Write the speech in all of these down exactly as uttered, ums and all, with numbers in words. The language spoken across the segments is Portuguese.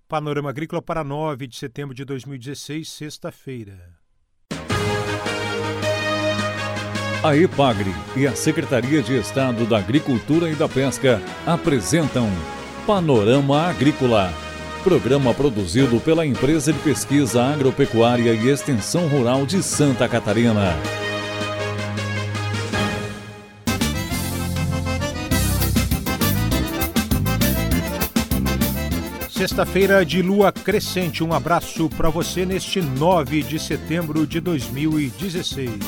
Panorama Agrícola para nove de setembro de dois mil e dezesseis, sexta-feira. A EPAGRE e a Secretaria de Estado da Agricultura e da Pesca apresentam Panorama Agrícola, programa produzido pela Empresa de Pesquisa Agropecuária e Extensão Rural de Santa Catarina. Sexta-feira de lua crescente, um abraço para você neste nove de setembro de dois mil e dezesseis.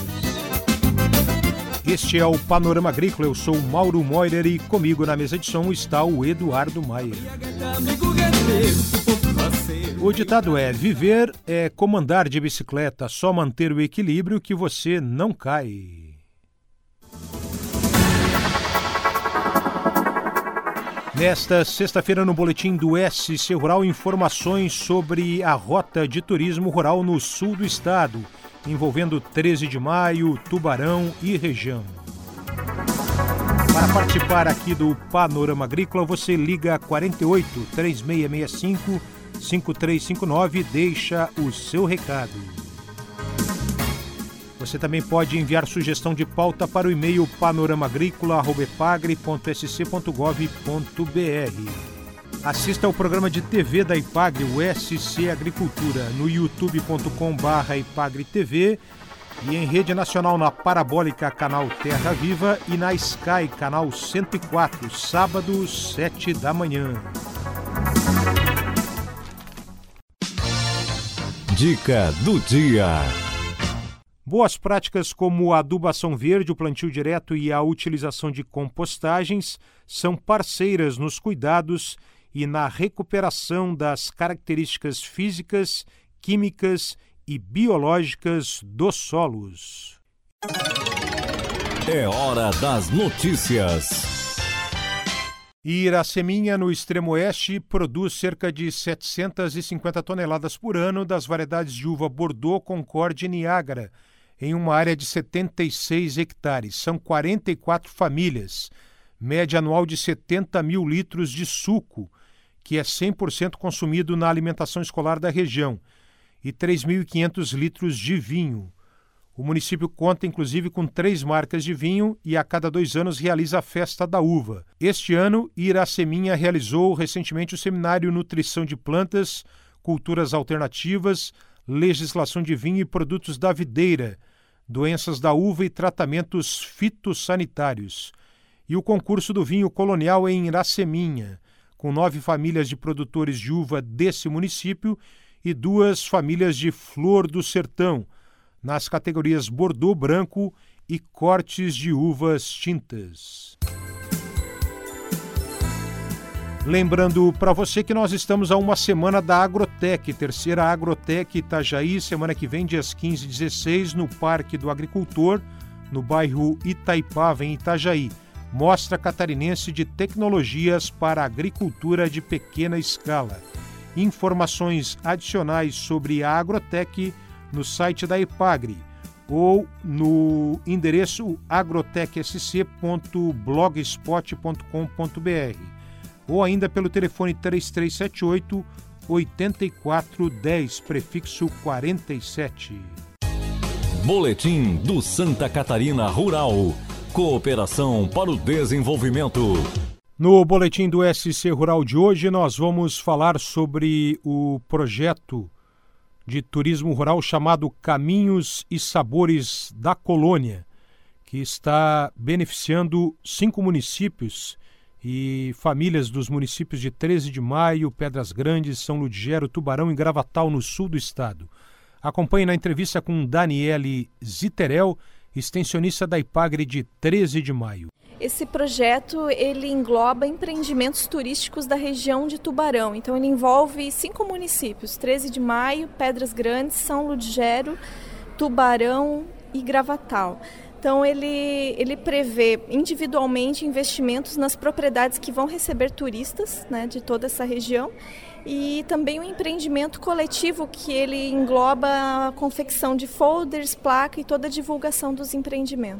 Este é o Panorama Agrícola, eu sou o Mauro Moirer e comigo na mesa de som está o Eduardo Maia. O ditado é: viver é como andar de bicicleta, só manter o equilíbrio que você não cai. Nesta sexta-feira, no boletim do S C Rural, informações sobre a rota de turismo rural no sul do estado, envolvendo treze de maio, Tubarão e região. Para participar aqui do Panorama Agrícola, você liga quarenta e oito, três seis seis cinco, cinco três cinco nove e deixa o seu recado. Você também pode enviar sugestão de pauta para o e-mail panoramaagricola arroba epagre ponto s c ponto gov ponto b r. Assista ao programa de T V da EPAGRE, o S C Agricultura, no youtube ponto com barra epagre T V e em rede nacional na Parabólica, canal Terra Viva, e na Sky, canal cento e quatro, sábado, sete da manhã. Dica do dia. Boas práticas como a adubação verde, o plantio direto e a utilização de compostagens são parceiras nos cuidados e na recuperação das características físicas, químicas e biológicas dos solos. É hora das notícias. Iraceminha, no extremo oeste, produz cerca de setecentas e cinquenta toneladas por ano das variedades de uva Bordeaux, Concorde e Niágara, em uma área de setenta e seis hectares. São quarenta e quatro famílias, média anual de setenta mil litros de suco, que é cem por cento consumido na alimentação escolar da região, e três mil e quinhentos litros de vinho. O município conta, inclusive, com três marcas de vinho e a cada dois anos realiza a Festa da Uva. Este ano, Iraceminha realizou recentemente o seminário Nutrição de Plantas, Culturas Alternativas, Legislação de Vinho e Produtos da Videira, Doenças da Uva e Tratamentos Fitossanitários. E o concurso do vinho colonial em Iraceminha, com nove famílias de produtores de uva desse município e duas famílias de flor do sertão, nas categorias Bordeaux branco e cortes de uvas tintas. Lembrando para você que nós estamos a uma semana da Agrotec, terceira Agrotec Itajaí, semana que vem, dias quinze e dezesseis, no Parque do Agricultor, no bairro Itaipava, em Itajaí. Mostra catarinense de tecnologias para a agricultura de pequena escala. Informações adicionais sobre a Agrotec no site da EPAGRE ou no endereço agrotec s c ponto blogspot ponto com ponto b r ou ainda pelo telefone três três sete oito, oito quatro um zero, prefixo quarenta e sete. Boletim do Santa Catarina Rural. Cooperação para o desenvolvimento. No boletim do S C Rural de hoje, nós vamos falar sobre o projeto de turismo rural chamado Caminhos e Sabores da Colônia, que está beneficiando cinco municípios e famílias dos municípios de treze de maio, Pedras Grandes, São Ludgero, Tubarão e Gravatal, no sul do estado. Acompanhe na entrevista com Daniele Ziterel, extensionista da EPAGRE de treze de maio. Esse projeto ele engloba empreendimentos turísticos da região de Tubarão. Então ele envolve cinco municípios: treze de maio, Pedras Grandes, São Ludgero, Tubarão e Gravatal. Então ele, ele prevê individualmente investimentos nas propriedades que vão receber turistas, né, de toda essa região, e também um empreendimento coletivo que ele engloba a confecção de folders, placa e toda a divulgação dos empreendimentos.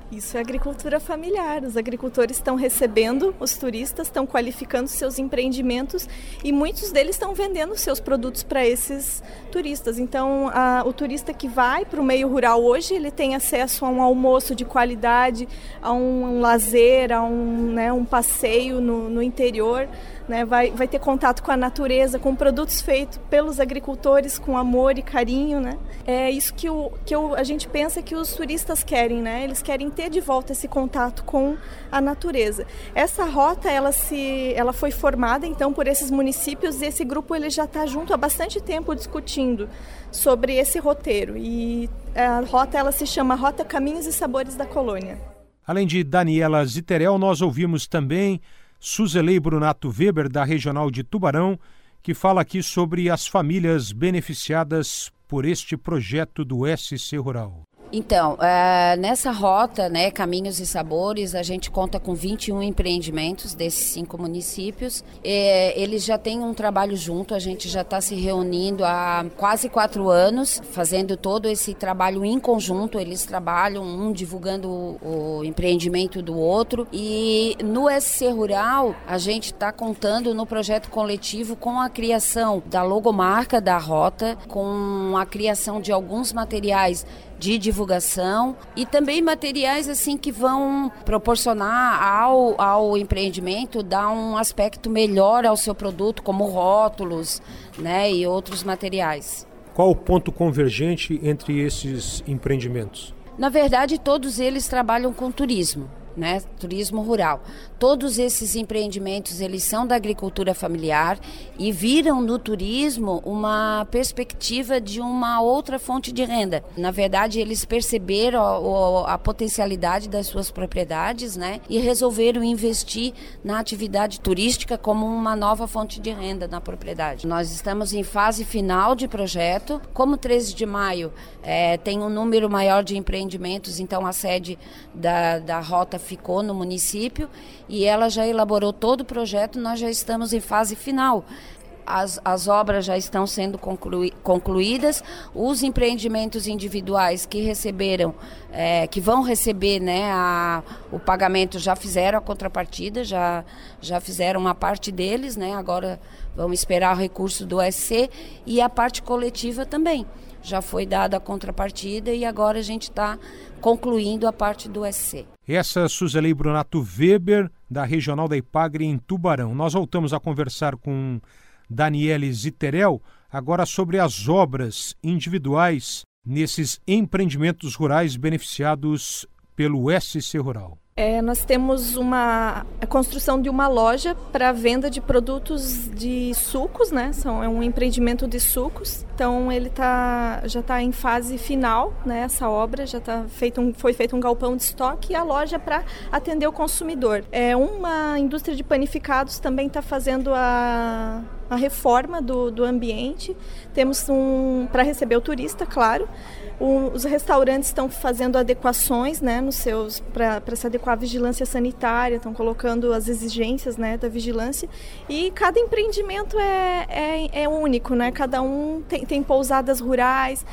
Isso é agricultura familiar. Os agricultores estão recebendo os turistas, estão qualificando seus empreendimentos e muitos deles estão vendendo seus produtos para esses turistas. Então, a, o turista que vai para o meio rural hoje, ele tem acesso a um almoço de qualidade, a um, um lazer, a um, né, um passeio no, no interior. Né, vai, vai ter contato com a natureza, com produtos feitos pelos agricultores com amor e carinho, né? É isso que, o, que o, a gente pensa que os turistas querem, né? Eles querem ter de volta esse contato com a natureza. Essa rota, ela, se, ela foi formada, então, por esses municípios e esse grupo ele já está junto há bastante tempo discutindo sobre esse roteiro. E a rota, ela se chama Rota Caminhos e Sabores da Colônia. Além de Daniela Ziterel, nós ouvimos também Suzelei Brunato Weber, da Regional de Tubarão, que fala aqui sobre as famílias beneficiadas por este projeto do S C Rural. Então, uh, nessa rota, né, Caminhos e Sabores, a gente conta com vinte e um empreendimentos desses cinco municípios. E, eles já têm um trabalho junto, a gente já está se reunindo há quase quatro anos, fazendo todo esse trabalho em conjunto. Eles trabalham, um divulgando o, o empreendimento do outro. E no S C Rural, a gente está contando no projeto coletivo com a criação da logomarca da rota, com a criação de alguns materiais de divulgação e também materiais assim que vão proporcionar ao, ao empreendimento, dar um aspecto melhor ao seu produto, como rótulos, né, e outros materiais. Qual o ponto convergente entre esses empreendimentos? Na verdade, todos eles trabalham com turismo, né, turismo rural. Todos esses empreendimentos, eles são da agricultura familiar e viram no turismo uma perspectiva de uma outra fonte de renda. Na verdade, eles perceberam a, a potencialidade das suas propriedades, né, e resolveram investir na atividade turística como uma nova fonte de renda na propriedade. Nós estamos em fase final de projeto. Como treze de maio é, tem um número maior de empreendimentos, então a sede da, da rota ficou no município e ela já elaborou todo o projeto. Nós já estamos em fase final. As, as obras já estão sendo conclui, concluídas, os empreendimentos individuais que receberam, é, que vão receber, né, a, o pagamento, já fizeram a contrapartida, já, já fizeram uma parte deles, né, agora vamos esperar o recurso do S C e a parte coletiva também. Já foi dada a contrapartida e agora a gente está concluindo a parte do S C. Essa é Suzelei Brunato Weber, da Regional da Ipagre, em Tubarão. Nós voltamos a conversar com Daniela Ziterel, agora sobre as obras individuais nesses empreendimentos rurais beneficiados pelo S C Rural. É, nós temos uma, a construção de uma loja para venda de produtos de sucos, né? São, é um empreendimento de sucos. Então ele tá, já está em fase final, né? Essa obra já tá feito um, foi feito um galpão de estoque e a loja para atender o consumidor. É, uma indústria de panificados também está fazendo a, a reforma do, do ambiente. Temos um para receber o turista, claro. O, os restaurantes estão fazendo adequações, né, nos seus para se adequar à vigilância sanitária, estão colocando as exigências, né, da vigilância. E cada empreendimento é, é, é único, né? Cada um tem, tem pousadas rurais,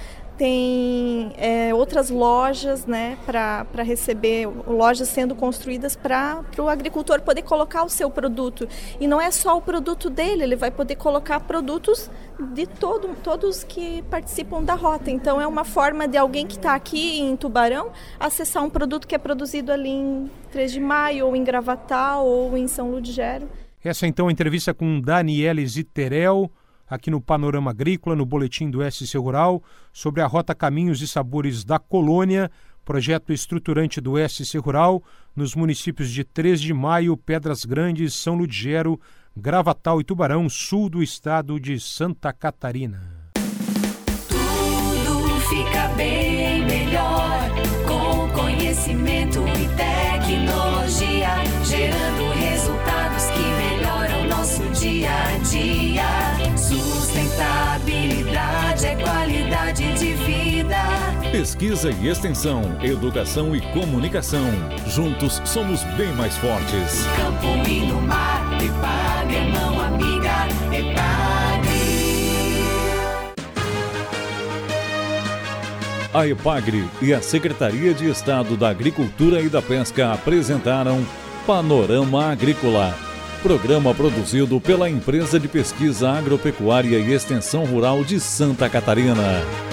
tem é, outras lojas, né, para receber, lojas sendo construídas para o agricultor poder colocar o seu produto. E não é só o produto dele, ele vai poder colocar produtos de todo, todos que participam da rota. Então é uma forma de alguém que está aqui em Tubarão acessar um produto que é produzido ali em treze de maio, ou em Gravatal, ou em São Ludgero. Essa então é a entrevista com Daniela Ziterel, aqui no Panorama Agrícola, no boletim do S C Rural, sobre a Rota Caminhos e Sabores da Colônia, projeto estruturante do S C Rural, nos municípios de treze de maio, Pedras Grandes, São Ludgero, Gravatal e Tubarão, sul do estado de Santa Catarina. Tudo fica bem melhor com conhecimento e tecnologia, gerando resultados que melhoram nosso dia a dia. Sustentabilidade é qualidade de vida. Pesquisa e extensão, educação e comunicação. Juntos somos bem mais fortes. No campo e no mar, Epagre é mão amiga, Epagre. A EPAGRE e a Secretaria de Estado da Agricultura e da Pesca apresentaram Panorama Agrícola, programa produzido pela Empresa de Pesquisa Agropecuária e Extensão Rural de Santa Catarina.